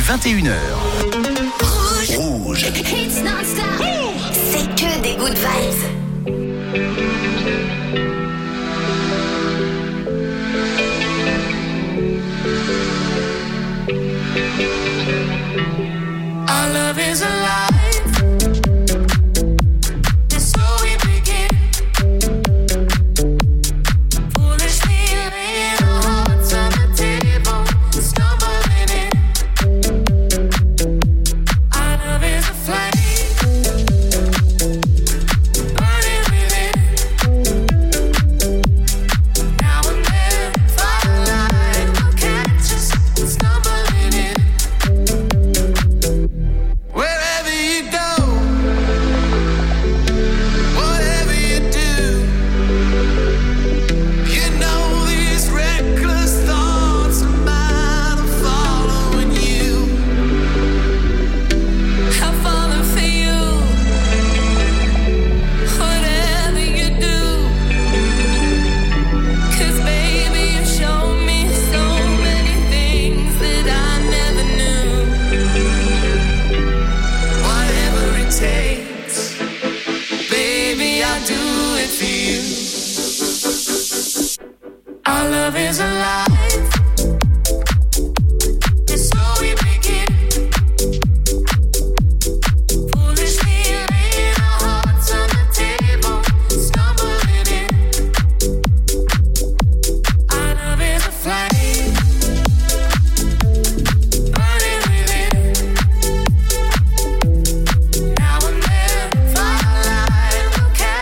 21h. Rouge. It's non-stop. C'est que des good vibes. Our love is alive.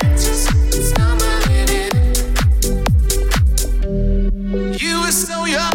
You were so young.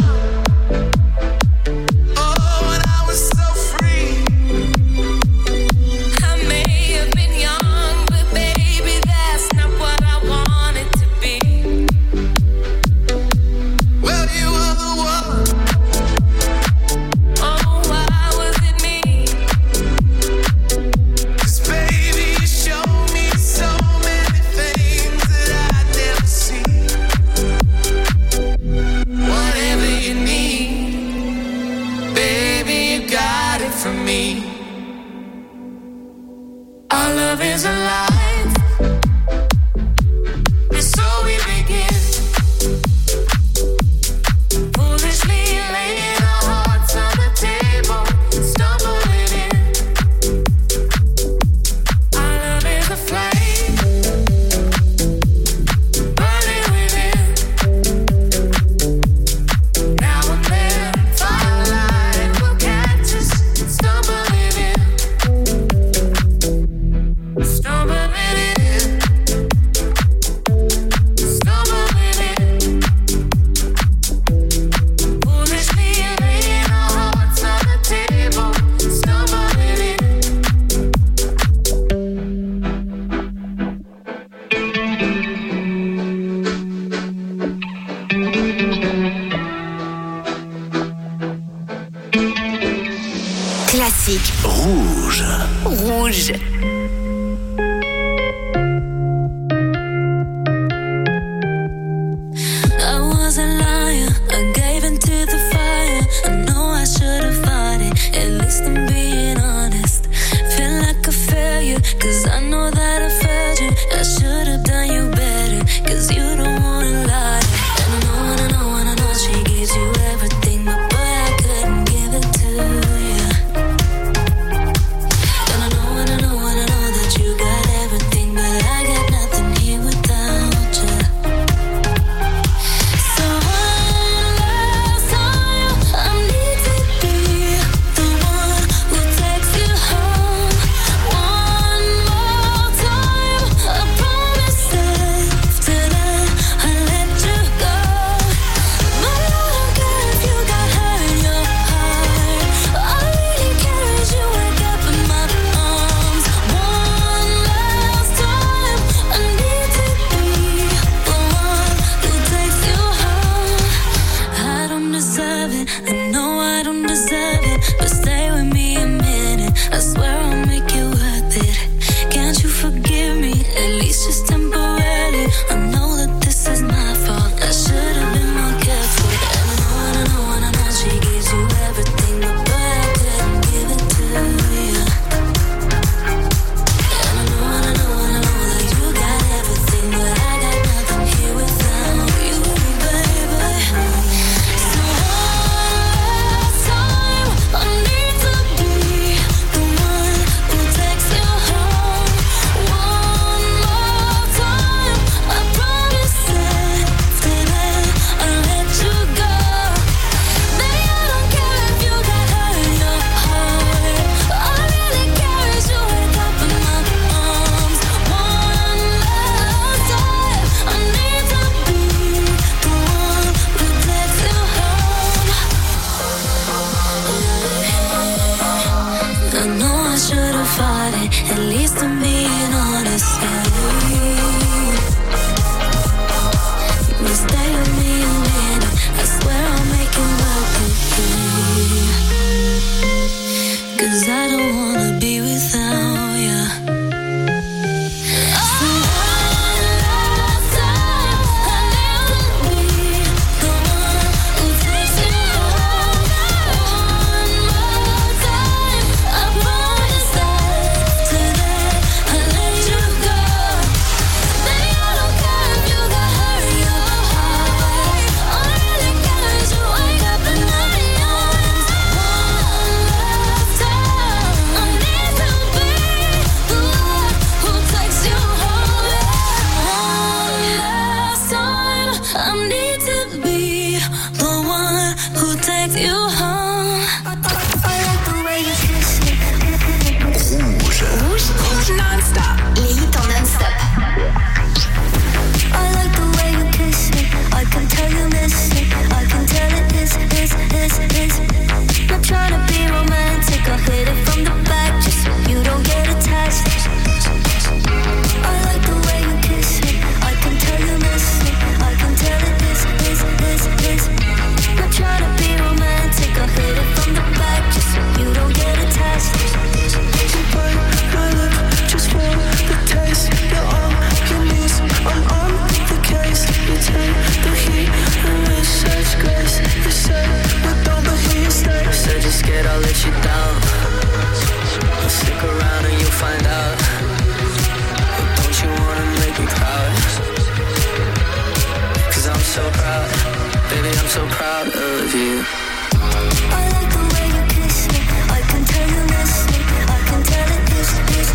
out of you. I like the way you kiss me. I can tell you miss me. I can tell it is.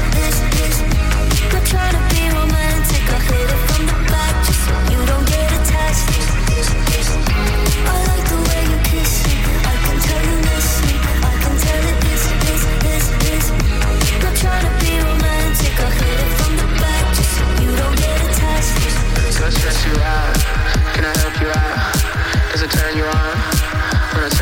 Not trying to be romantic. I hit it from the back just so you don't get attached. I like the way you kiss me. I can tell you miss me. I can tell it is. Not trying to be romantic. I hit it from the back just so you don't get attached. Does it stress you out? Can I help you out? Does it turn you on? When I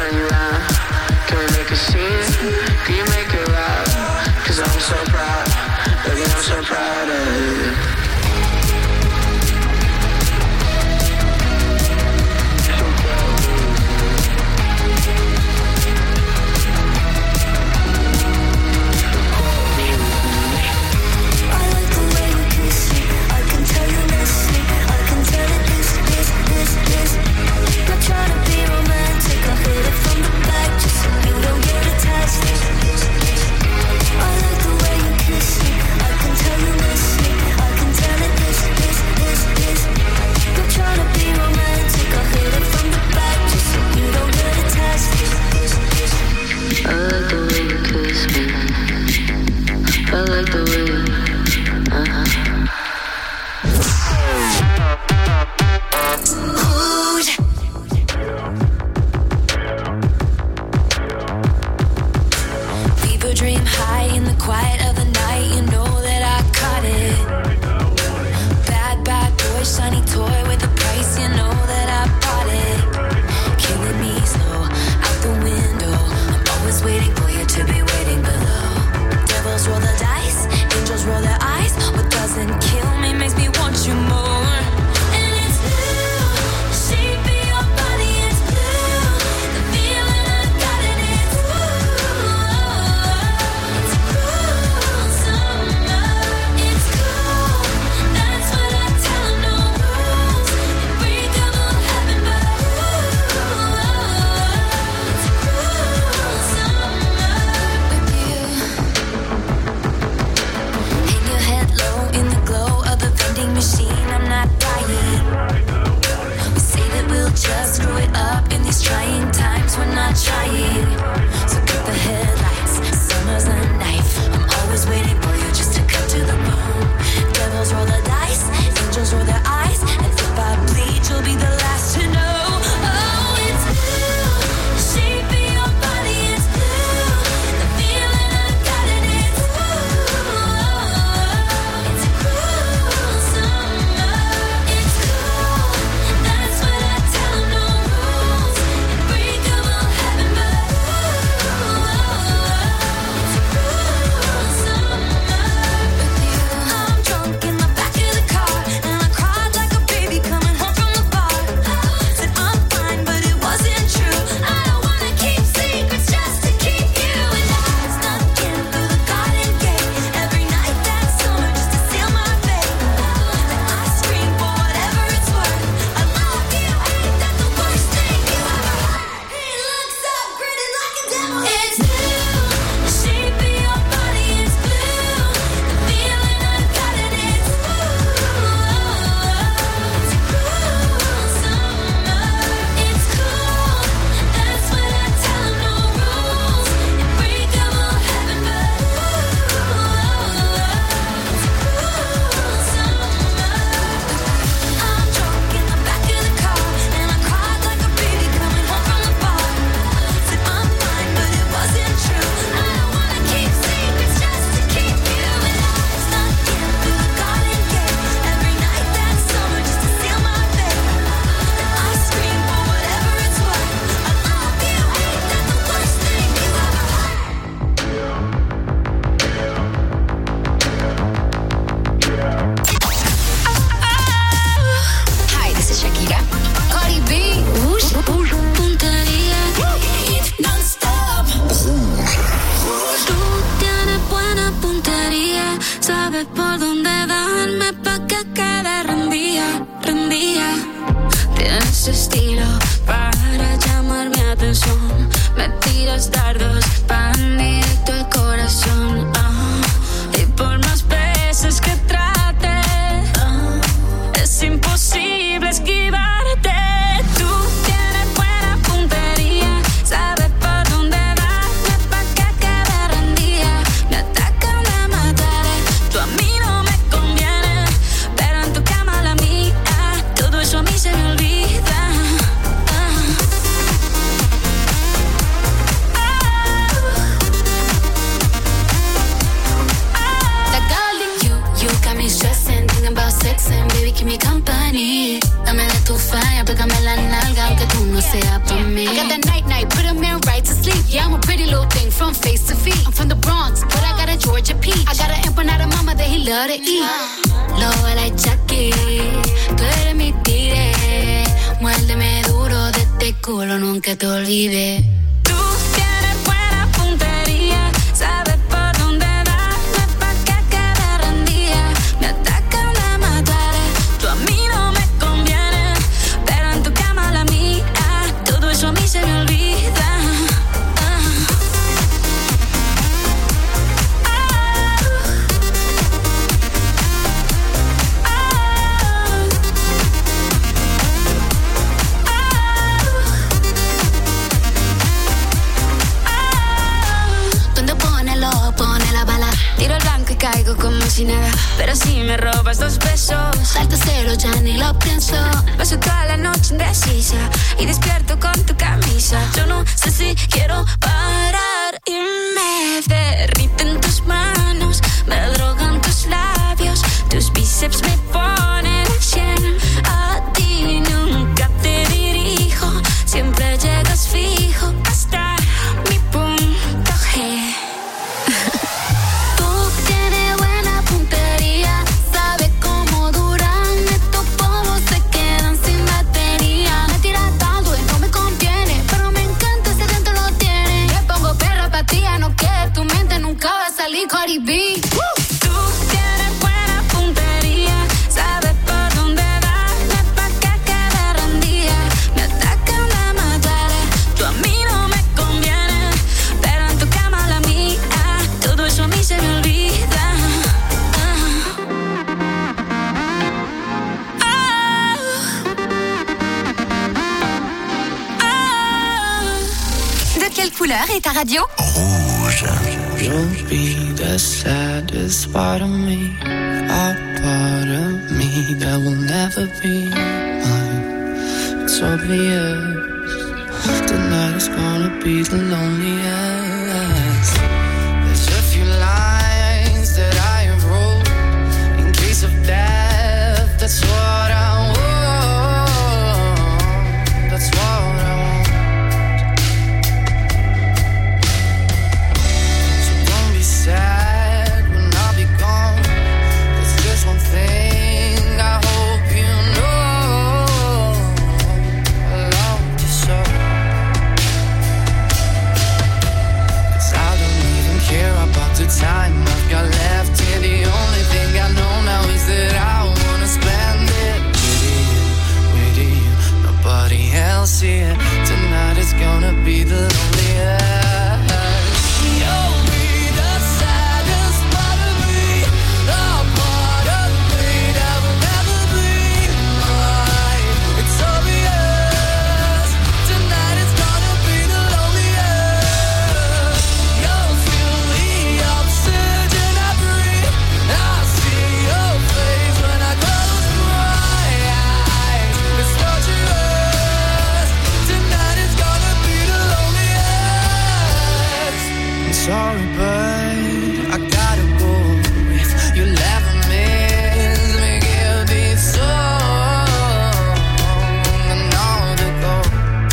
sexy, baby, keep me company. Dame de tu fire, pégame la nalga, aunque tú no seas pa' mí. I got that night, put a man right to sleep. Yeah, I'm a pretty little thing from face to feet. I'm from the Bronx, but I got a Georgia peach. I got an empanada mama that he love to eat. Lobo like Chucky, tú eres mi tigre. Muérdeme duro de este culo, nunca te olvides. Tú tienes buena puntería, sabes por dónde darme pa' que quede rendida. Me atacan de matar, tú a mí no me conviene, pero en tu cama la mía, todo eso a mí se me olvida. Tiro el blanco y caigo como si nada, pero si me robas 2 besos, Salto cero, ya ni lo pienso. paso toda la noche indecisa y despierto con tu camisa. Yo no sé si quiero parar y me derriten tus manos, me drogan tus labios, tus bíceps me ponen a 100. A ti nunca te dirijo, siempre llegas fijo hasta mi punto G. Cardi B. Tú tienes buena puntería, sabes por dónde darme pa' que quede rendida. Me atacan de matar, tú a mí no me conviene, pero en tu cama la mía, todo eso a mí se me olvida. De quelle couleur est ta radio? Rouge. You'll be the saddest part of me, a part of me that will never be mine. It's obvious, tonight is gonna be the loneliest. There's a few lines that I have wrote in case of death, that's what I want, that's what I want. Sad when I'll be gone. There's just one thing I hope you know, I love you so. 'Cause I don't even care about the time I've got left here. The only thing I know now is that I wanna spend it with you, nobody else here. Tonight is gonna be the loneliest. Sorry, but I gotta go. If you'll ever miss me, give this song another go.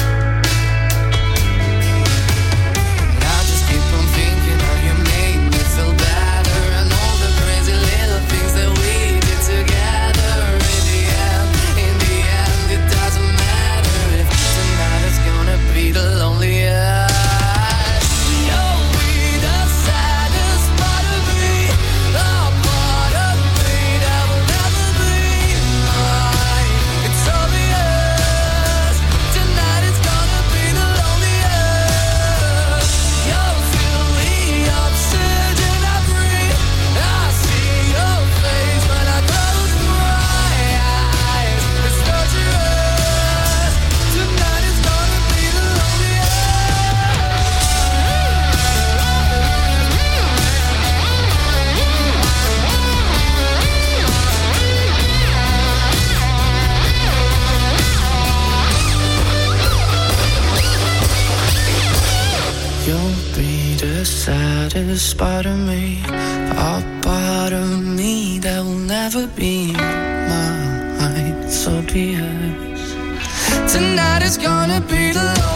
And I just keep on thinking how you made me feel better, and all the crazy little things that we did together. In the end, it doesn't matter if tonight is gonna be the loneliest. Saddest part of me, a part of me that will never be happiest. Tonight is gonna be the loneliest.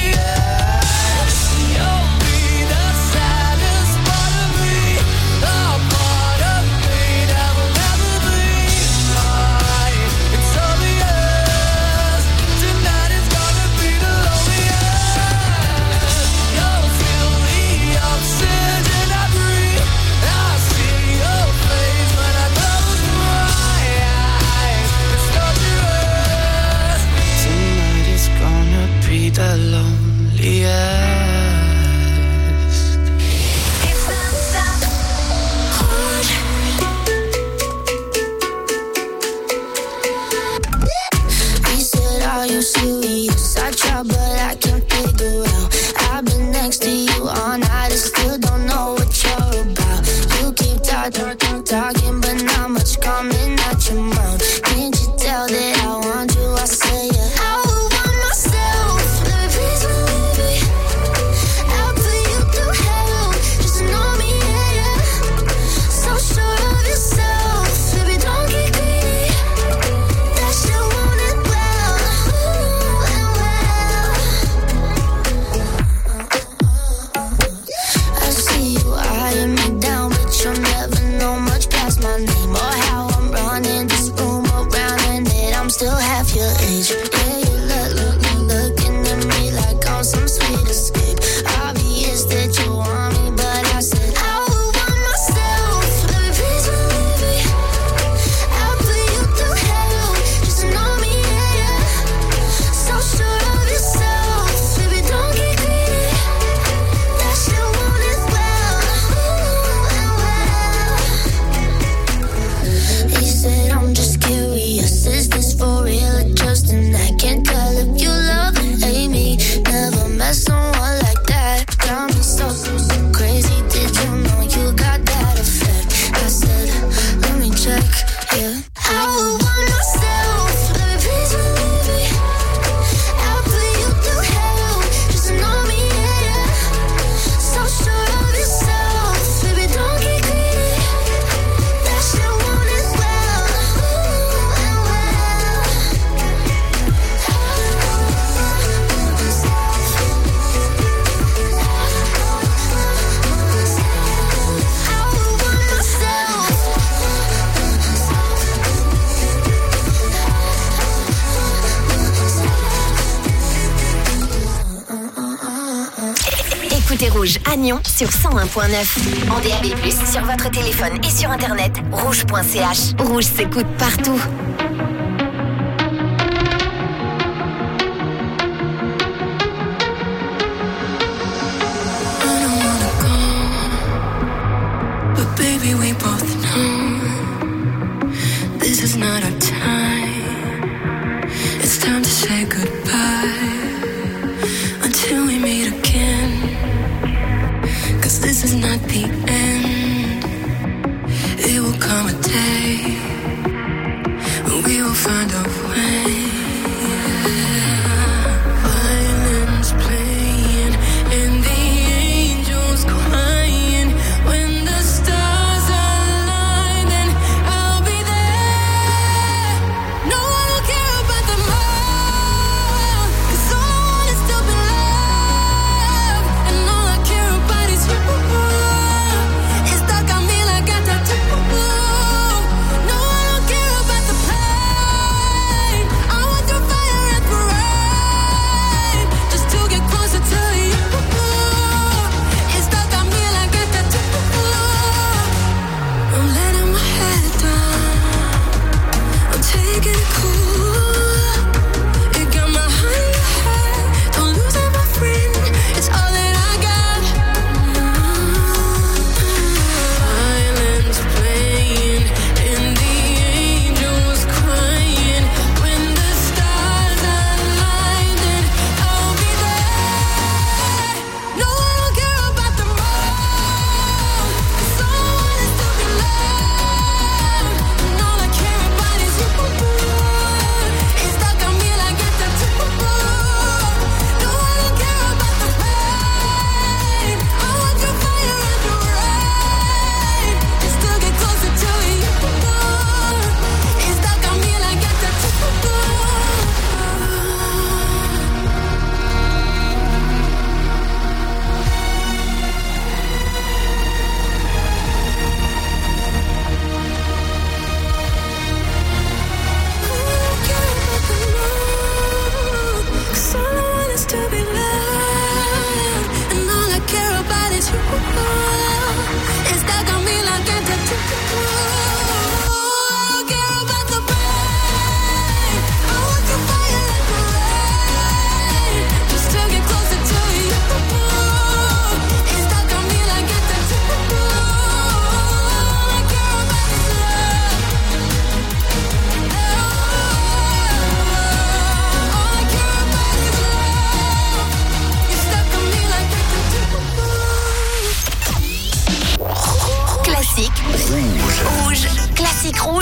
You'll be the saddest part of me, the part of me that will never be mine. It's obvious. Tonight is gonna be the loneliest. You'll feel the oxygen I breathe. I see your face when I close my eyes. It's dangerous. Tonight is gonna be the loneliest. He said, are you serious? I try, but I can't figure out. I've been next to you all night and still don't know what you're about. You keep talking, but not much coming out your mouth. Can't you tell that I want you? I say yeah. I would want myself. Let me please believe me. I'll put you through hell. Just know me, yeah, yeah. So sure of yourself. Baby, don't get greedy. That shit won't end well. Ooh, and well. I see you eyeing me down, but you'll never know much past my name or how I'm running this room around and that I'm still half your age. Yeah, you looking at me like I'm some sweet escape. Obvious that you want me, but I said I would want myself. Let me please believe me. I'll put you through hell. Just know me, yeah, yeah. So sure of yourself. Baby, don't get greedy. That shit won't end well. Ooh, and well. He said, I'm just curious. Is this for real or just an act? Can't tell if you love or hate me. Never met someone like that. Got me so crazy. Did you know you got that effect? I said, let me check, yeah. I would want myself. Let me please believe me. I'll put you through hell. Just know me, yeah, yeah. So sure of yourself. Baby, don't get greedy. That shit won't end well. Ooh, and well. I would want myself. Écoutez Rouge à Nyon sur 101.9. En DAB+, sur votre téléphone et sur internet, rouge.ch. Rouge s'écoute partout. I don't wanna go, but baby, we both know this is not our time. It's time to say goodbye until we meet again. 'Cause this is not the end. It will come a day when we will find a way. Violins playing and the angels crying. When the stars align, then I'll be there. No one will care about them all, 'cause all I want is to be loved, and all I care about is you. It's stuck on me like a tattoo. No, I don't care about the pain. Rouge. Classique rouge.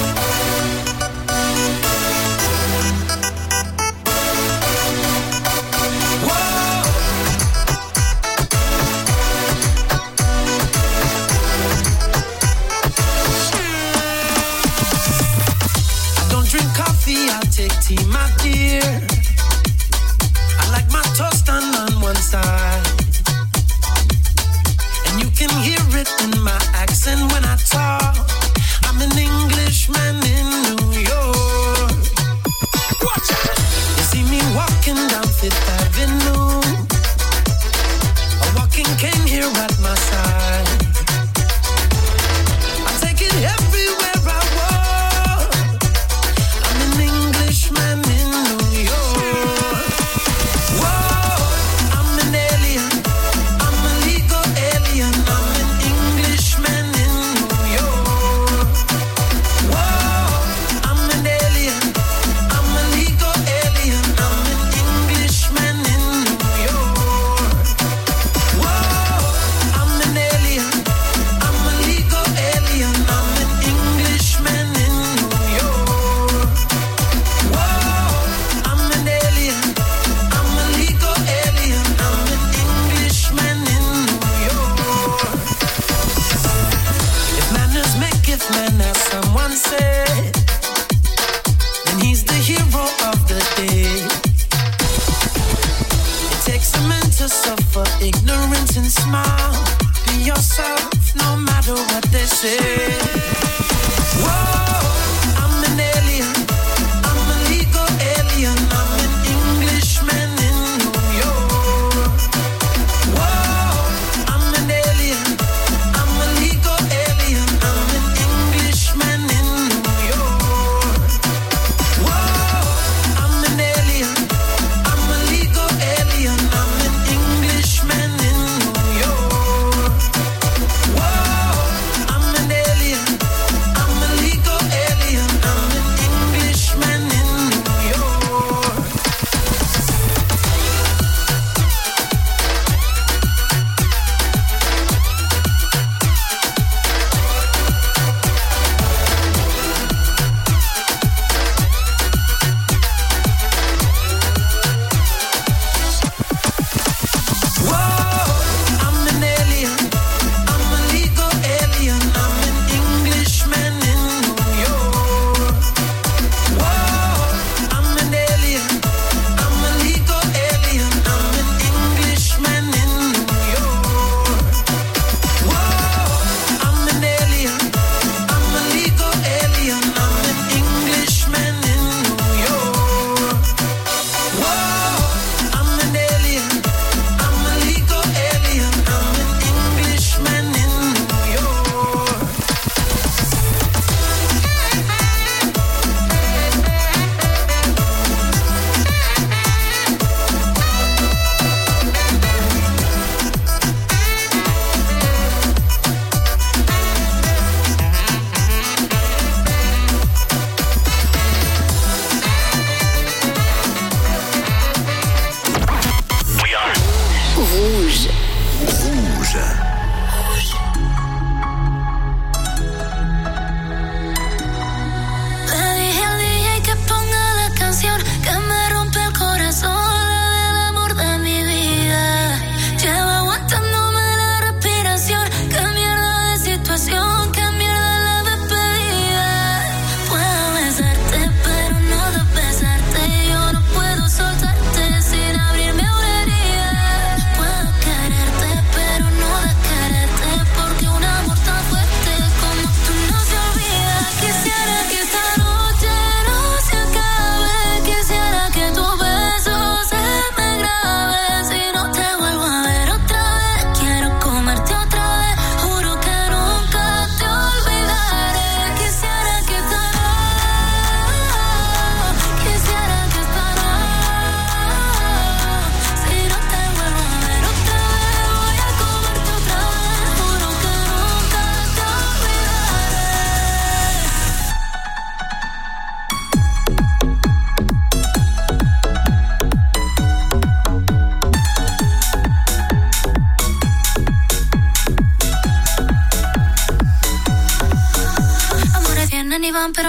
I don't drink coffee, I take tea, my dear. I like my toast on one side. You can hear it in my accent when I talk. I'm an Englishman in New York. Watch out! You see me walking down Fifth Avenue. A walking cane here at my side. I take it everywhere I walk. I'm an Englishman in New York. Whoa, I'm an alien. I'm a legal alien. I'm an Englishman in New York. Whoa, I'm an alien. I'm a legal alien. I'm an Englishman in New York. Whoa, I'm an alien. I'm a legal alien. I'm an Englishman in New York. Whoa, I'm an alien. I'm a legal alien. I'm an Englishman in New York. If manners maketh man, as someone said, then he's the hero of the day. It takes a man to suffer ignorance and smile. Be yourself, no matter what they say. Whoa, I'm an alien. I'm a legal alien. I'm an Englishman in New York. Whoa, I'm an alien. I'm a legal alien. I'm an Englishman in New York. Whoa, I'm an alien. I'm a legal alien. I'm an Englishman in New York. Whoa, I'm an alien.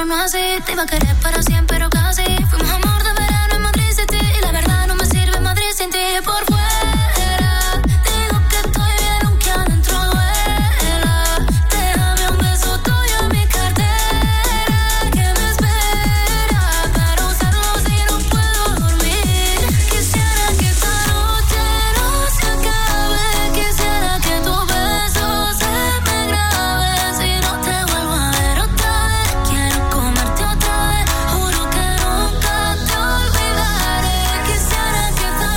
mírame así. Te iba a querer para siempre, pero casi. Fuimos amor de verano en Madrid City. Y la verdad no me sirve Madrid sin ti. Por fuera digo que estoy bien aunque adentro duela. Déjame un beso tuyo en mi cartera que me espera para usarlo si no puedo dormir. Quisiera que esta noche no se acabe. Quisiera que tu beso se me grabe. Si no te vuelvo a ver otra vez, quiero comerte otra vez. Juro que nunca te olvidaré. Quisiera que esta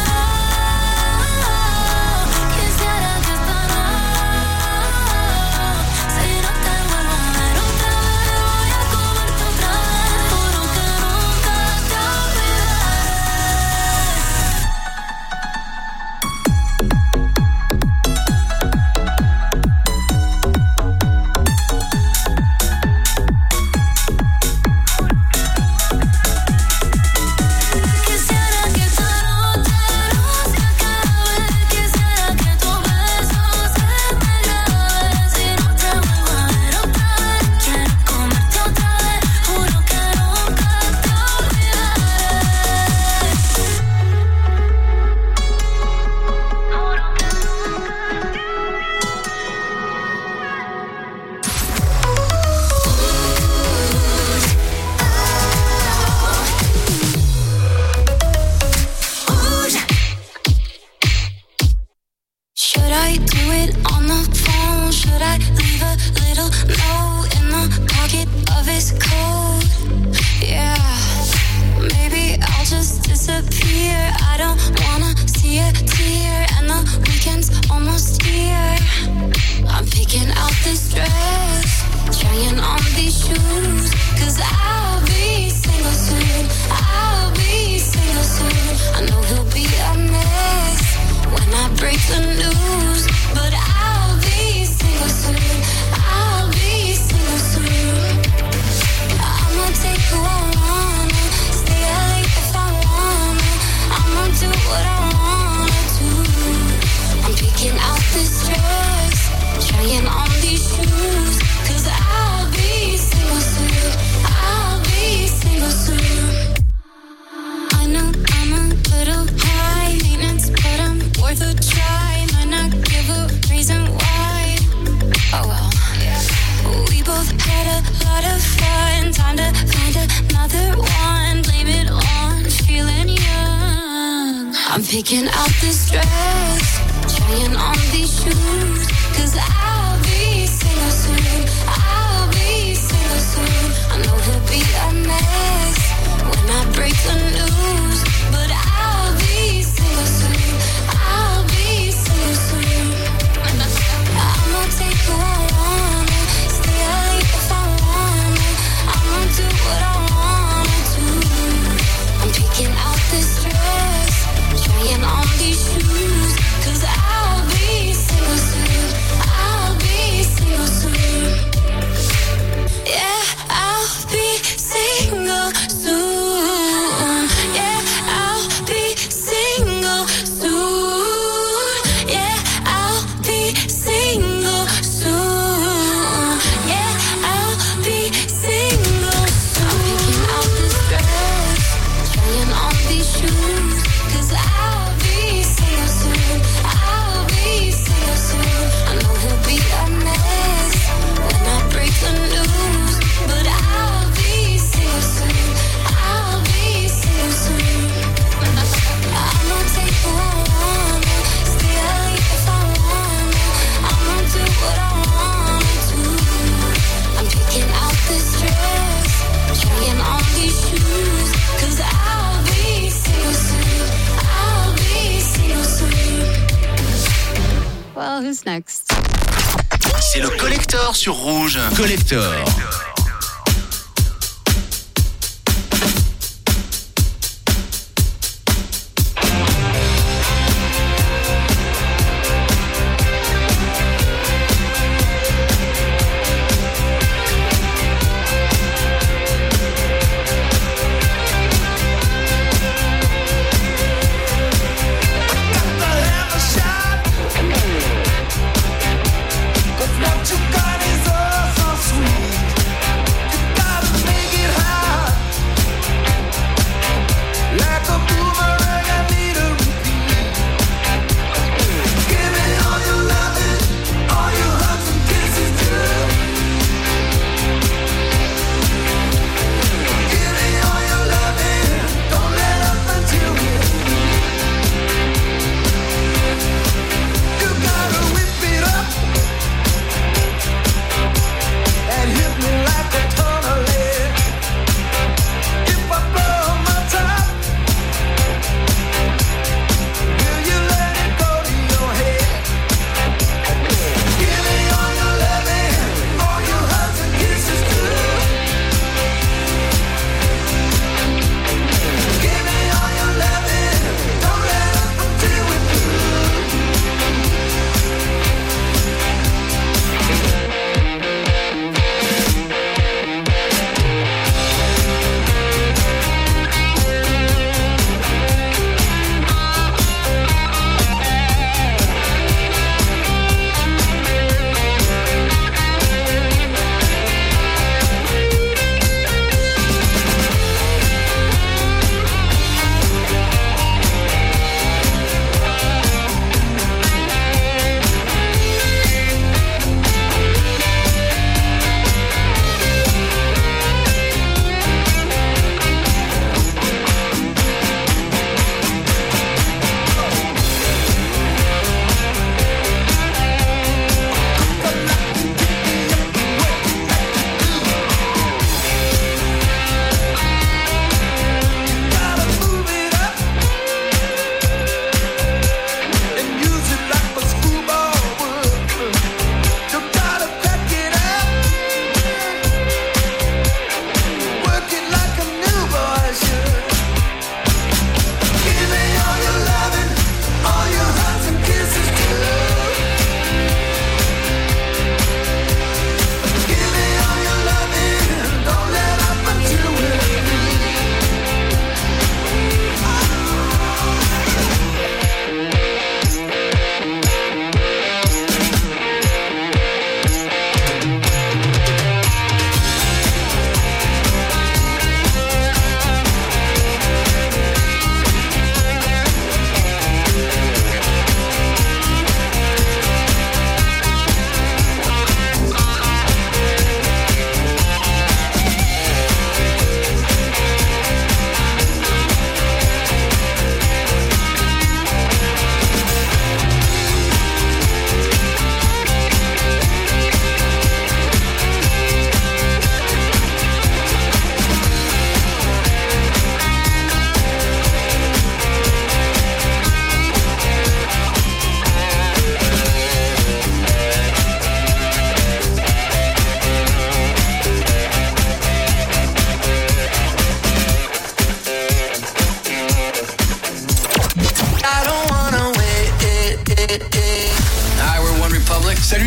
noche, quisiera que esta noche, si no te vuelvo a ver otra vez, voy a comerte otra vez. Juro que nunca te Quisiera que esta noche no se acabe. Quisiera que tu beso se me grabe. Si no te vuelvo a ver otra vez, quiero comerte otra vez. Juro que nunca te Should I do it on the phone? Should I leave a little note in the pocket of his coat? Yeah, maybe I'll just disappear. I don't wanna see a tear, and the weekend's almost here. I'm picking out this dress, trying on these shoes, 'cause I'll be single soon. I'll be single soon. I know he'll be a mess when I break the news, but I'll be single soon. I'll be single soon. I'ma take who I wanna, stay late if I wanna. I'ma do what I wanna do. I'm picking out this dress, trying on these shoes, 'cause I'll be single soon. I'll be single soon. I know I'm a little high maintenance, but I'm worth a try. Might not give a reason why. Oh well. We both had a lot of fun. Time to find another one. Blame it on feeling young. I'm picking out this dress, trying on these shoes, 'cause I'll be single soon. I'll be single soon. I know he'll be a mess when I break the news, but I'll be single soon. I'll be single soon. I'ma take who I wanna, stay late if I wanna. I'ma do what I wanna do. I'm picking out this dress, trying on these shoes, 'cause I'll be single soon. I'll be single soon. Yeah, I'll be single soon. Yeah, I'll be single soon. Yeah, I'll be single soon. Yeah, I'll be single soon. I'm picking out this dress, trying on these shoes, 'cause I'll be single soon. I'll be single soon. I know he'll be a mess when I break the news, but I'll be single soon. I'll be single soon. I'ma take who I wanna, stay late if I wanna. I'ma do what I wanna do. I'm picking out this dress, trying on these shoes, 'cause I'll be single soon. I'll be single soon. Well, who's next? C'est le collector sur Rouge. Collector. What you got is all so sweet.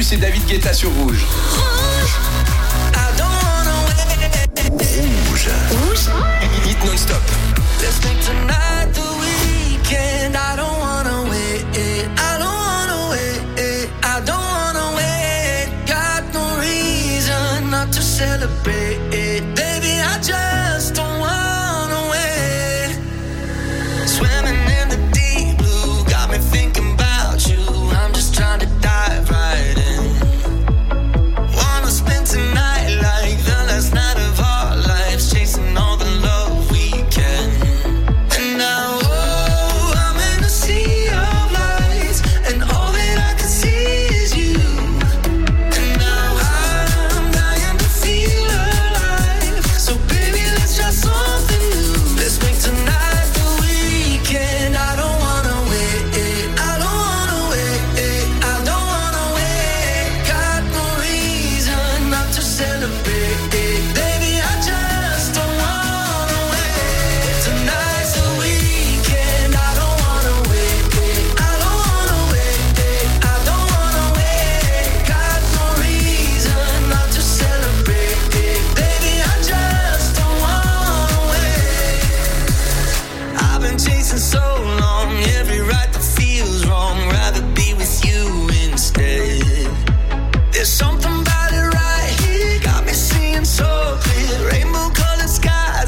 Salut, c'est David Guetta sur Rouge. Rouge. Hit non-stop. Let's make tonight the weekend. I don't wanna wait. I don't wanna wait. I don't wanna wait. Got no reason not to celebrate. Baby, I just don't wanna wait. Swimming in the deep blue, got me thinking about you. I'm just trying to dive right in. Wanna spend tonight like the last night of our lives, chasing all the love we can. And now, oh, I'm in a sea of lights, and all that I can see is you. And now I'm dying to feel alive. So baby, let's try something new. Let's make tonight the weekend. I don't wanna wait. I don't wanna wait. I don't wanna wait. Got no reason not to celebrate. Baby, I just don't wanna wait. Tonight's the weekend. I don't wanna wait. I don't wanna wait. I don't wanna wait. Got no reason not to celebrate. Baby, I just don't wanna wait. I've been chasing so long, every right that feels wrong. Rather be with you instead. There's something about it right here, got me seeing so clear. Rainbow-colored skies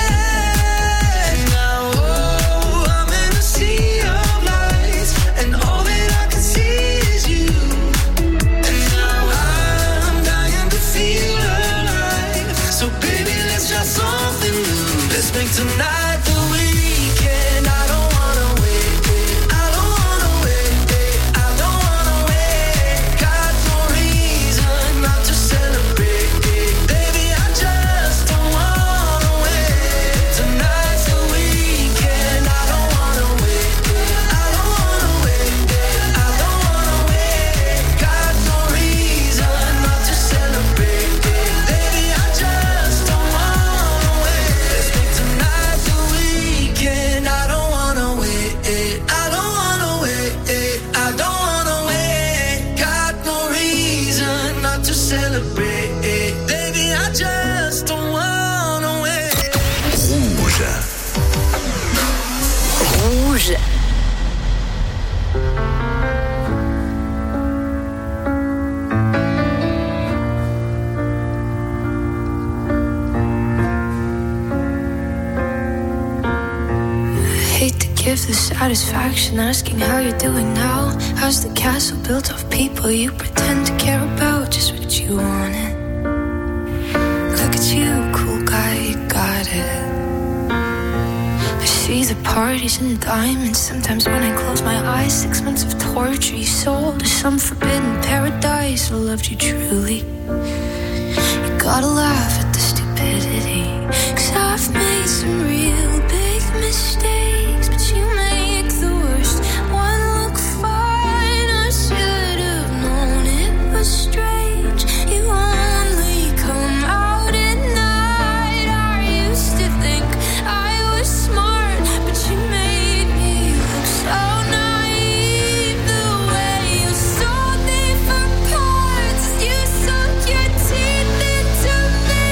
ahead. Now, oh, I'm in a sea of lights, and all that I can see is you. And now I'm dying to feel alive. So baby, let's try something new. Let's make tonight the weekend. I don't wanna wait. I don't wanna wait. I don't wanna wait. Got no reason not to celebrate. Baby, I just don't wanna wait. Tonight's the weekend. I don't wanna wait. I don't wanna wait. I don't wanna wait. Got no reason not to celebrate. Baby, I just don't wanna wait. Let's make tonight the weekend. I don't wanna wait. I don't wanna wait. I don't wanna wait. Got no reason not to celebrate. Baby, I just don't wanna wait. Rouge. Rouge. Hate to give the satisfaction asking how you're doing now. How's the castle built of people you pretend to care about? Just what you wanted. Look at you, cool guy, you got it. I see the parties and diamonds. Sometimes when I close my eyes, 6 months of torture you sold to some forbidden paradise. I loved you truly. You gotta laugh at the stupidity, 'cause I've made some real big mistakes, but you make the worst one look fine. I should have known it was strange. You only come out at night. I used to think I was smart, but you made me look so naive. The way you sold me for parts, you sunk your teeth into me.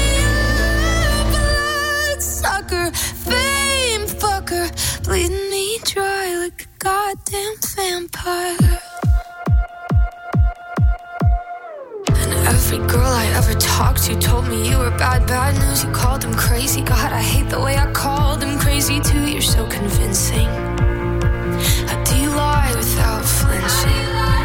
Bloodsucker, fame fucker, bleeding me dry like a goddamn vampire. And every girl I ever talked to told me you were bad news. You called them crazy. God, I hate the way I called them crazy too. You're so convincing. How do you lie without flinching?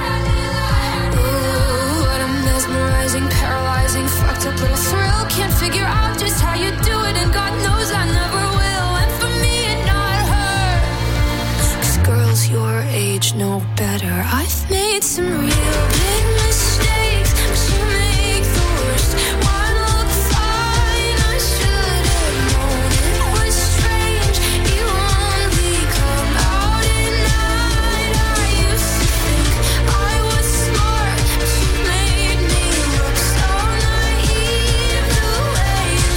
Ooh, what a mesmerizing, paralyzing, fucked up little thrill. Can't figure out just how you do it, and God knows I never will. And for me and not her, 'cause girls your age know better. I've made some real big mistakes, but you make the worst one look fine. I should have known it was strange. You only come out at night. I used to think I was smart, but you made me look so naive. The way you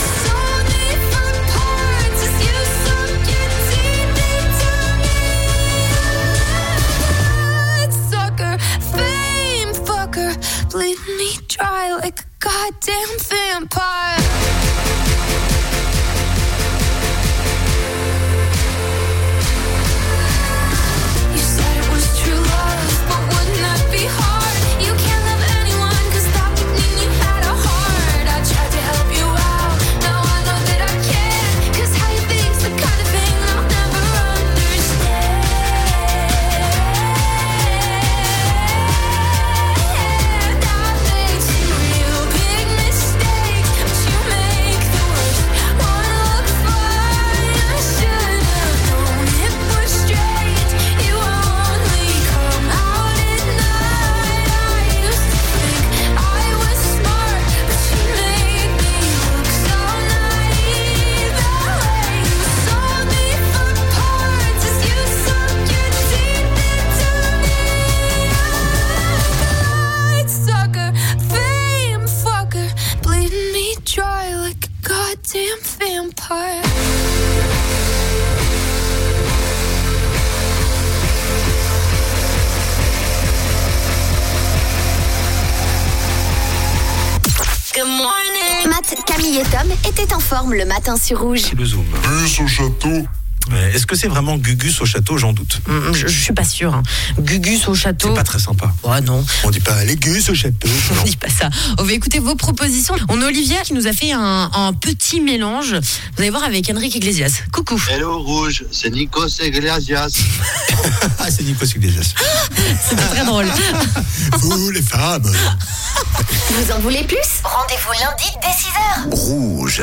Mathilde et Tom étaient en forme le matin sur Rouge. Le zoom. Gugus au château. Est-ce que c'est vraiment Gugus au château? J'en doute. Je suis pas sûre. Hein. Gugus au château. C'est pas très sympa. Ouais, non. On dit pas les Gus au château. On dit pas ça. On va écouter vos propositions. On a Olivia qui nous a fait un petit mélange. Vous allez voir avec Enrique Iglesias. Coucou. Hello Rouge, c'est Nikos Iglesias. Ah, c'est Nikos Iglesias. C'était très drôle. Vous les femmes. Vous en voulez plus? Rendez-vous lundi dès 6h. Rouge.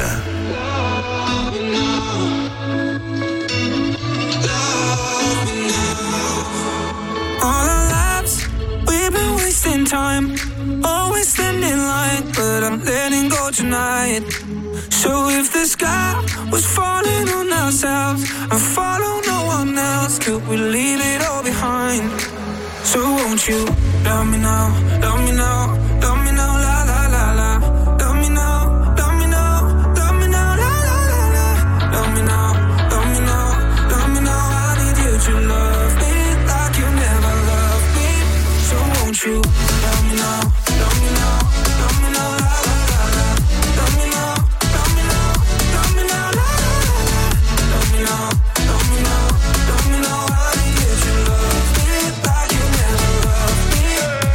All our lives, we've been wasting time, always standing in line, but I'm letting go tonight. So if the sky was falling on ourselves and follow no one else, could we leave it all behind? So won't you love me now, love me now, love me now, la la la la. Love me now, love me now, love me now, la la la la. Love me now, love me now, love me now. I need you to love me like you never loved me. So won't you love me now, love me now, love me now, la la la la. Love me now, love me now, love me now, la la la la. Love me now, love me now, love me now. I need you to love me like you never loved me.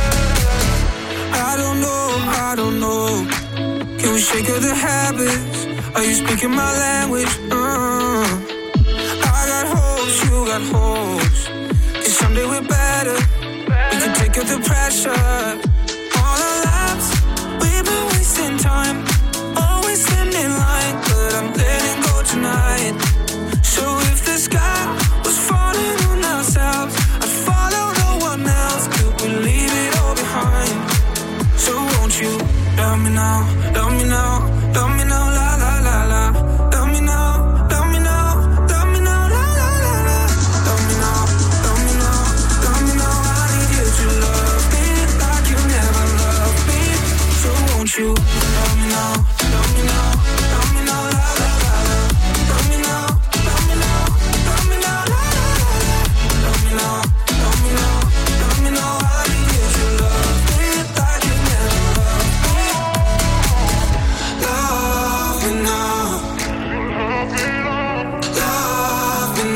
I don't know. Can we shake of the habits? Are you speaking my language? I got hopes, you got hopes. 'Cause someday we're better. We can take up the pressure. All our lives, we've been wasting time, always standing in line, but I'm letting go tonight. So if the sky was falling on ourselves, I'd follow no one else. Could we leave it all behind? So won't you love me now, love me now, love me now, la la la la. Love me now, love me now, love me now, la la la la. Love me now, love me now, love me now. I need you to love me like you never loved me. So won't you love me now, love me now, love me now, la la la la. Love me now, love me now, love me now, la la la la. Love me now, love me now, love me now. I need you to love me like you never loved me. Love me now, love me now, love me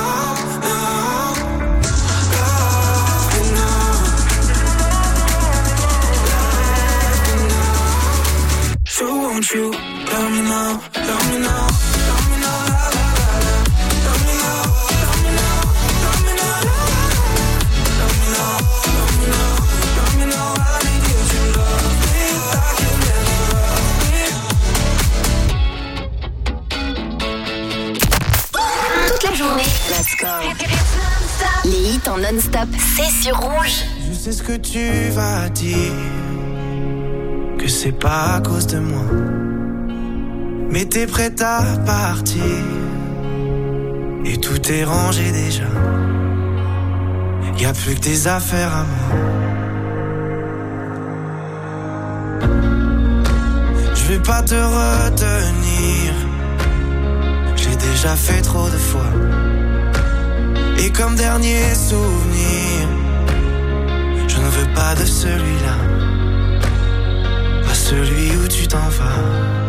now. So won't you love me now, love me now, love me now, la la la la. Love me now, love me now, love me now, la la la la. Love me now, love me now, love me now. I need you to love me like you never loved me. Toute la journée. Let's go. Les hits en non-stop, c'est sur Rouge. Je sais ce que tu vas dire, que c'est pas à cause de moi, mais t'es prête à partir et tout est rangé déjà. Y a plus que tes affaires à moi. Je vais pas te retenir, j'ai déjà fait trop de fois. Et comme dernier souvenir, je ne veux pas de celui-là, pas celui où tu t'en vas.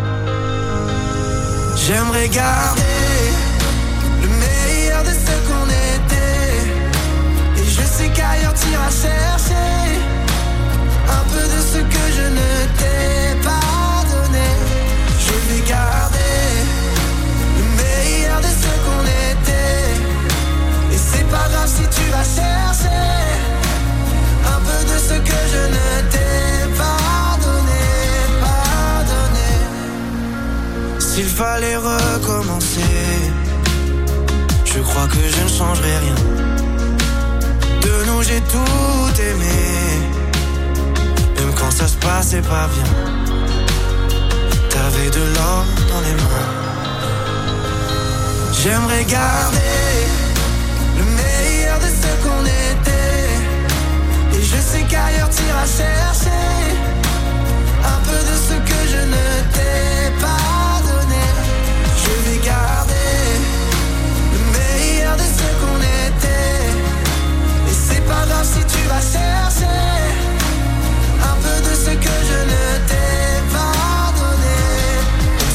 J'aimerais garder le meilleur de ce qu'on était, et je sais qu'ailleurs t'iras chercher un peu de ce que je ne t'ai pas donné. Je vais garder le meilleur de ce qu'on était, et c'est pas grave si tu vas chercher un peu de ce que je ne t'ai pas donné, pas donné. S'il fallait recommencer, je crois que je ne changerai rien. De nous j'ai tout aimé, même quand ça se passait pas bien. T'avais de l'or dans les mains. J'aimerais garder le meilleur de ce qu'on était, et je sais qu'ailleurs t'iras chercher un peu de ce que je ne t'ai pas donné. Je vais garder le meilleur de ce qu'on était, et c'est pas grave si tu vas chercher un peu de ce que je ne t'ai pas donné.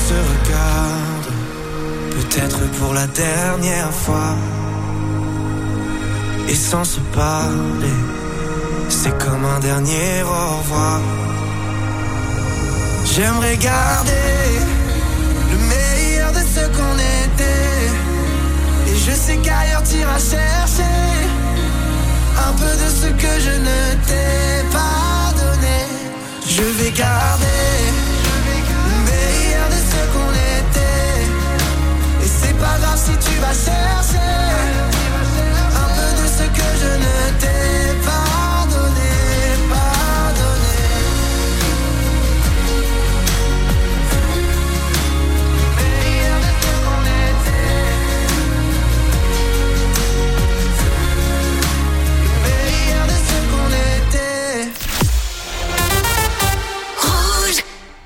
peut-être pour la dernière fois. Et sans se parler, c'est comme un dernier au revoir. J'aimerais garder le meilleur de ce qu'on était. Et je sais qu'ailleurs t'iras chercher un peu de ce que je ne t'ai pas donné. Je vais garder le meilleur de ce qu'on était. Et c'est pas grave si tu vas chercher un peu de ce que je ne t'ai pas donné, pas donné. Meilleur de ce qu'on était. Meilleur de ce qu'on était. Rouge.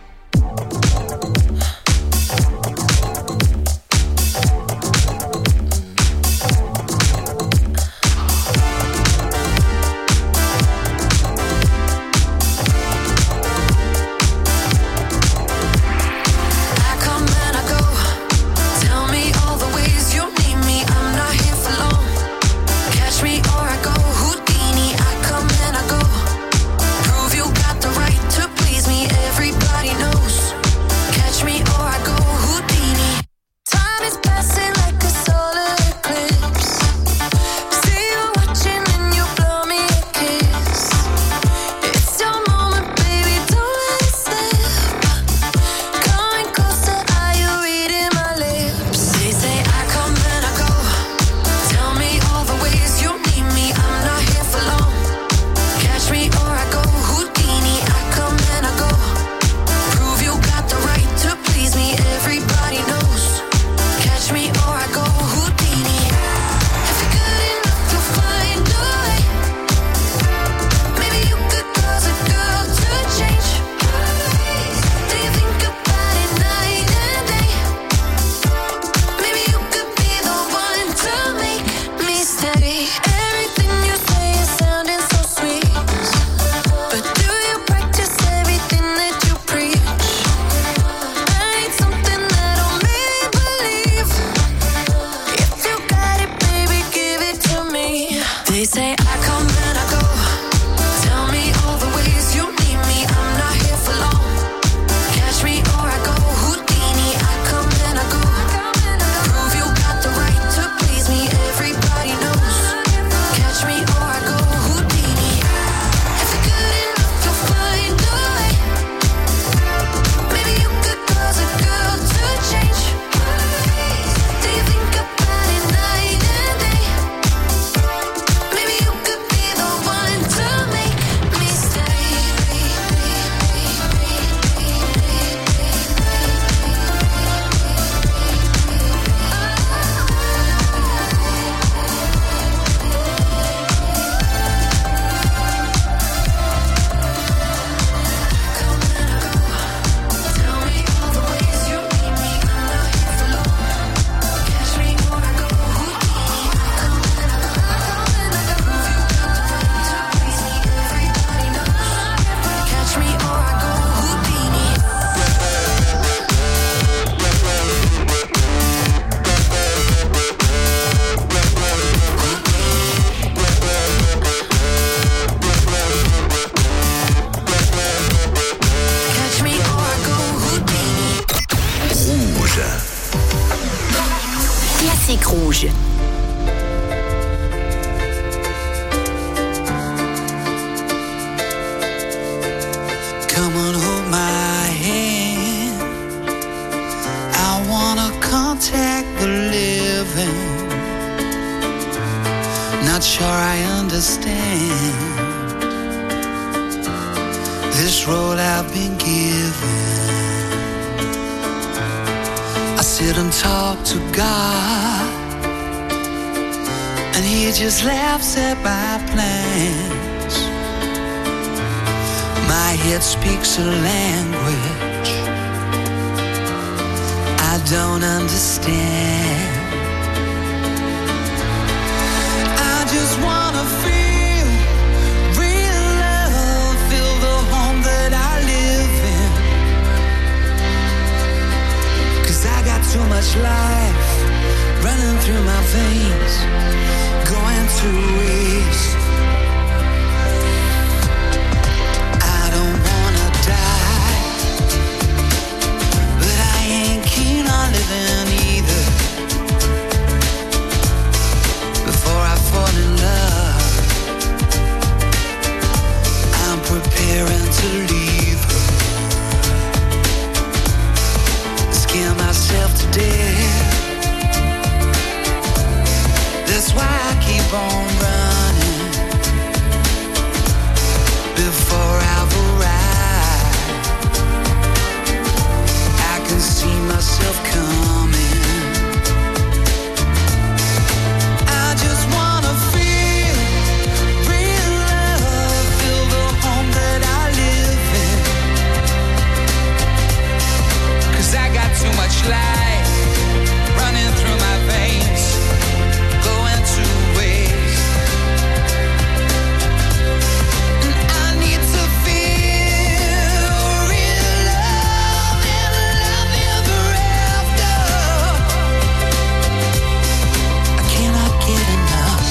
Classique Rouge. Come on, hold my hand. I wanna contact the living. Not sure I understand this road I've been given. I sit and talk to God, and He just laughs at my plans. My head speaks a language I don't understand. I just wanna feel real love, feel the home that I live in. 'Cause I got too much life through my veins, going to waste. I don't wanna die, but I ain't keen on living either. Before I fall in love, I'm preparing to leave her. Scare myself to death. That's why I keep on running before I've arrived. I can see myself coming. I just wanna feel real love, feel the home that I live in. 'Cause I got too much life running through my veins, going to waste. And I need to feel real love and love ever after. I cannot get enough.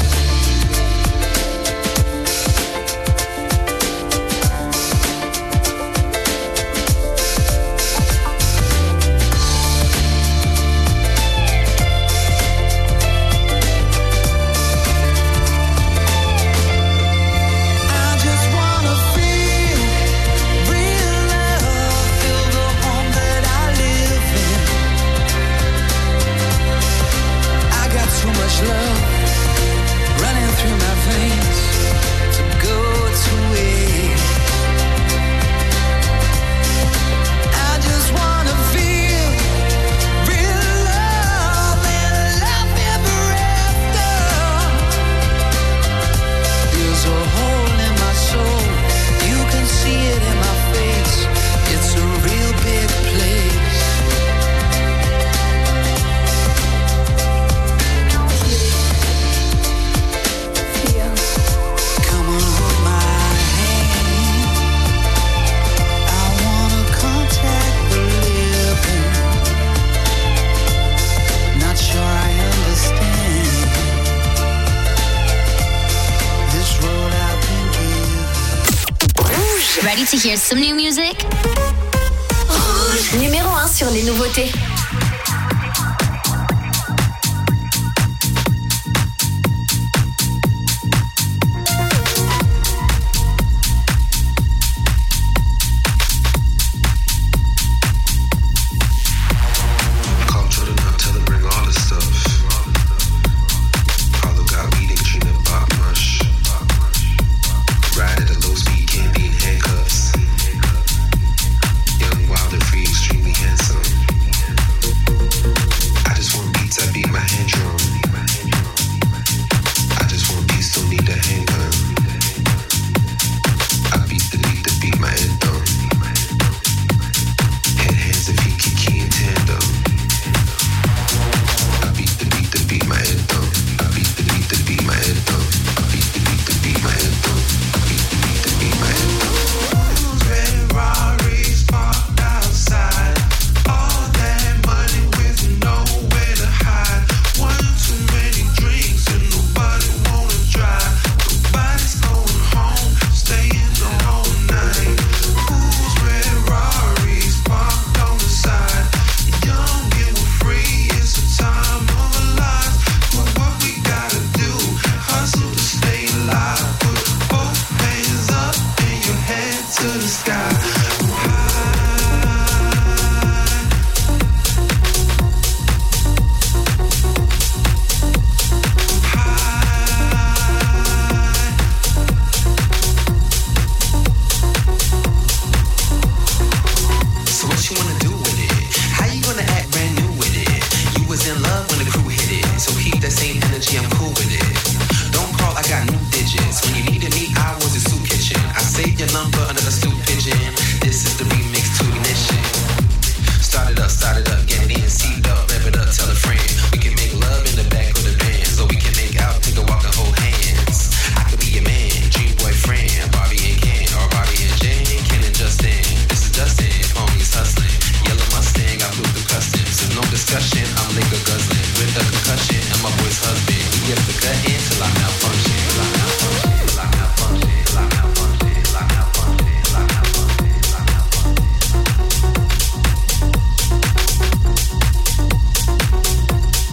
I just wanna feel real love, feel the home that I live in. I got too much love running through my veins to go to waste. I just wanna feel real love and love ever after. There's a hole in my soul, you can see it in my face. It's a real big place. Come on, hold my hand. I wanna contact the living. Not sure I understand this road I've been given. Ready to hear some new music? Rouge, numéro 1 sur les nouveautés. Called Jordan up, tell her bring all the stuff. Apollo got weed and Katrina bought mush. Ride at a low speed, can't be in handcuffs. Young, wild and free, extremely handsome. I just want beats, I beat my hand drum.